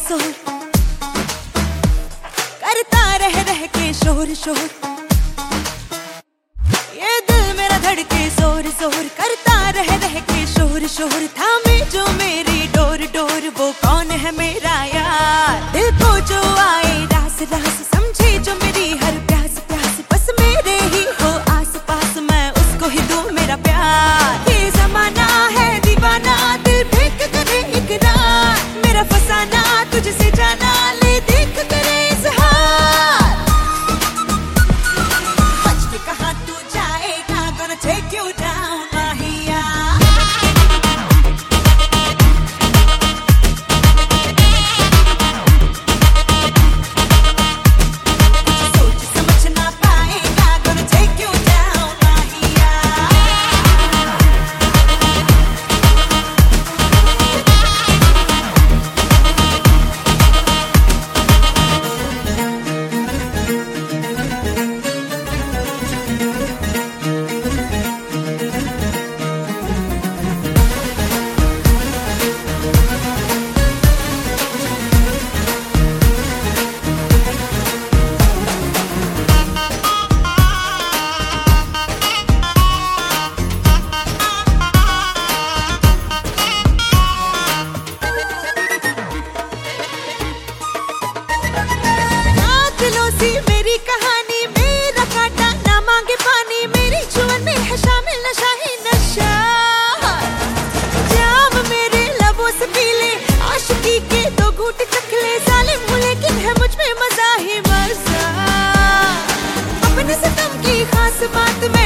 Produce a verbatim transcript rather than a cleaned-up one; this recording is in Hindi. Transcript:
शोर करता रह रह के शोर शोर, ये दिल मेरा धड़के जोर जोर करता रह रह के शोर शोर। थामे जो मेरी डोर डोर वो कौन है मेरा यार, दिल को जो आए रास रास समझे जो मेरी हर प्यास प्यास, बस मेरे ही हो आस पास मैं उसको ही दूं मेरा प्यार। ये जमाना है दीवाना दिल फेंक करे इकरार, मेरा फसाना तुझसे जाना ले देख करे इजहार। बच के कहाँ तू जाएगा, gonna take you down माहिया। सोच समझ ना पाएगा, gonna take you down माहिया। मेरी कहानी मेरा काटा ना मांगे पानी, मेरी जुबान में है शामिल नशा ही नशा। जाम मेरे लबों से पी ले, आशिकी के दो घूंट चख ले, जालिम हूँ लेकिन है मुझ में मजा ही मजा। अपने सितम की खास बात मैं